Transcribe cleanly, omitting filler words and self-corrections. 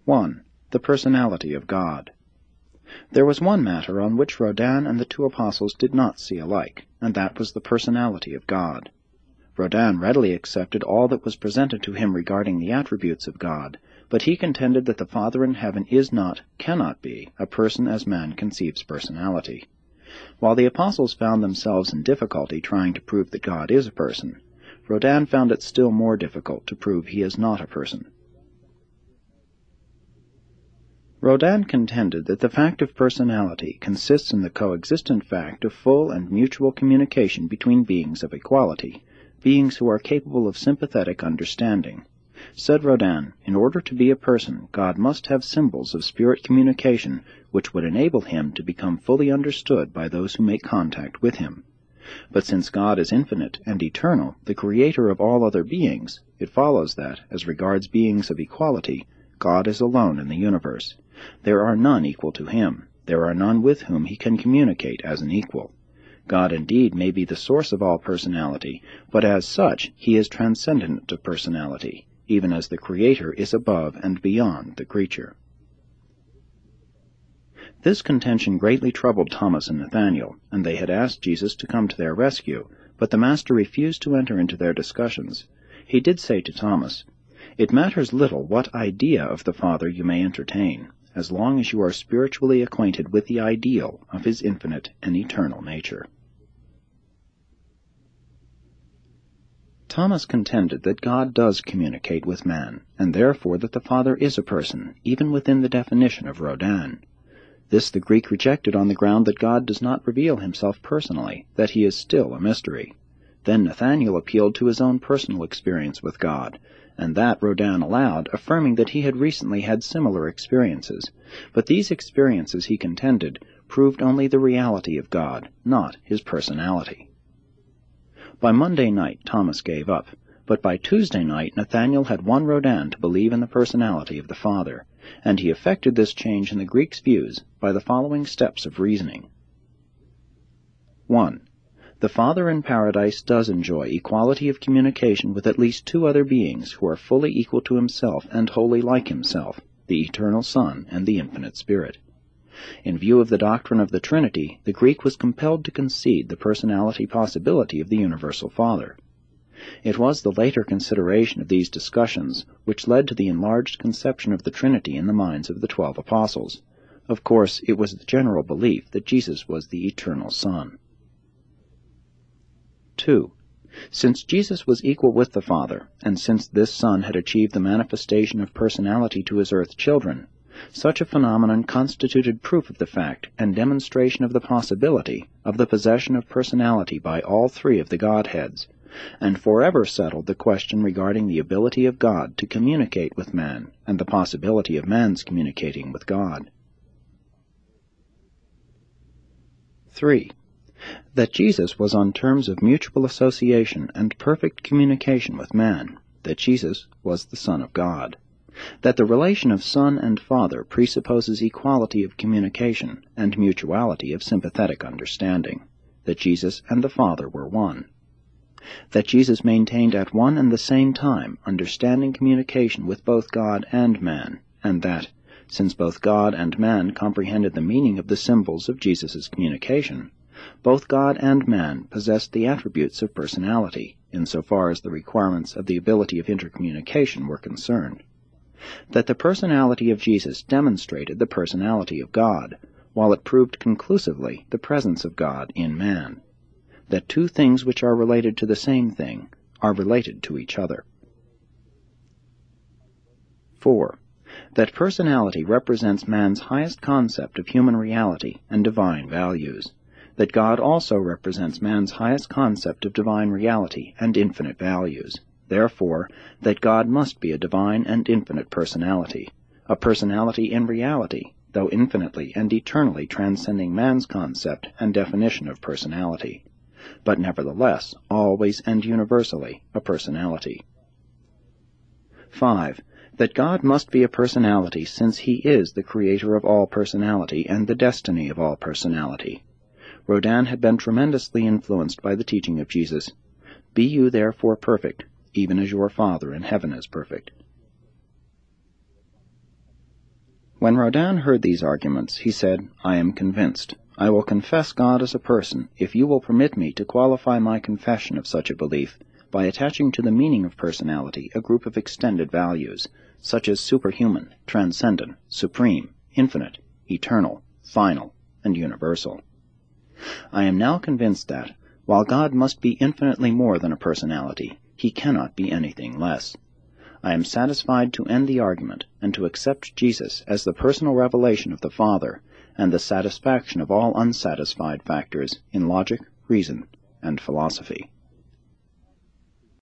1. The personality of God. There was one matter on which Rodin and the two apostles did not see alike, and that was the personality of God. Rodin readily accepted all that was presented to him regarding the attributes of God, but he contended that the Father in heaven is not, cannot be, a person as man conceives personality. While the apostles found themselves in difficulty trying to prove that God is a person, Rodin found it still more difficult to prove he is not a person. Rodin contended that the fact of personality consists in the coexistent fact of full and mutual communication between beings of equality, beings who are capable of sympathetic understanding. Said Rodin, in order to be a person, God must have symbols of spirit communication which would enable him to become fully understood by those who make contact with him. But since God is infinite and eternal, the creator of all other beings, it follows that, as regards beings of equality, God is alone in the universe. There are none equal to him. There are none with whom he can communicate as an equal. God indeed may be the source of all personality, but as such he is transcendent to personality, even as the Creator is above and beyond the creature. This contention greatly troubled Thomas and Nathanael, and they had asked Jesus to come to their rescue, but the Master refused to enter into their discussions. He did say to Thomas, "It matters little what idea of the Father you may entertain, as long as you are spiritually acquainted with the ideal of his infinite and eternal nature." Thomas contended that God does communicate with man, and therefore that the Father is a person, even within the definition of Rodin. This the Greek rejected on the ground that God does not reveal himself personally, that he is still a mystery. Then Nathanael appealed to his own personal experience with God, and that Rodin allowed, affirming that he had recently had similar experiences. But these experiences, he contended, proved only the reality of God, not his personality. By Monday night Thomas gave up, but by Tuesday night Nathanael had won Rodin to believe in the personality of the Father, and he effected this change in the Greek's views by the following steps of reasoning. 1. The Father in paradise does enjoy equality of communication with at least two other beings who are fully equal to himself and wholly like himself, the Eternal Son and the Infinite Spirit. In view of the doctrine of the Trinity, the Greek was compelled to concede the personality possibility of the Universal Father. It was the later consideration of these discussions which led to the enlarged conception of the Trinity in the minds of the 12 apostles. Of course, it was the general belief that Jesus was the Eternal Son. 2. Since Jesus was equal with the Father, and since this Son had achieved the manifestation of personality to his earth children, such a phenomenon constituted proof of the fact and demonstration of the possibility of the possession of personality by all three of the Godheads, and forever settled the question regarding the ability of God to communicate with man and the possibility of man's communicating with God. 3. That Jesus was on terms of mutual association and perfect communication with man, that Jesus was the Son of God. That the relation of Son and Father presupposes equality of communication and mutuality of sympathetic understanding, that Jesus and the Father were one. That Jesus maintained at one and the same time understanding communication with both God and man, and that, since both God and man comprehended the meaning of the symbols of Jesus' communication, both God and man possessed the attributes of personality, insofar as the requirements of the ability of intercommunication were concerned. That the personality of Jesus demonstrated the personality of God, while it proved conclusively the presence of God in man. That two things which are related to the same thing are related to each other. 4. That personality represents man's highest concept of human reality and divine values. That God also represents man's highest concept of divine reality and infinite values. Therefore, that God must be a divine and infinite personality, a personality in reality, though infinitely and eternally transcending man's concept and definition of personality, but nevertheless, always and universally, a personality. 5. That God must be a personality since he is the creator of all personality and the destiny of all personality. Rodin had been tremendously influenced by the teaching of Jesus. Be you therefore perfect, even as your Father in heaven is perfect. When Rodin heard these arguments, he said, "I am convinced. I will confess God as a person if you will permit me to qualify my confession of such a belief by attaching to the meaning of personality a group of extended values, such as superhuman, transcendent, supreme, infinite, eternal, final, and universal. I am now convinced that, while God must be infinitely more than a personality, he cannot be anything less. I am satisfied to end the argument and to accept Jesus as the personal revelation of the Father and the satisfaction of all unsatisfied factors in logic, reason, and philosophy."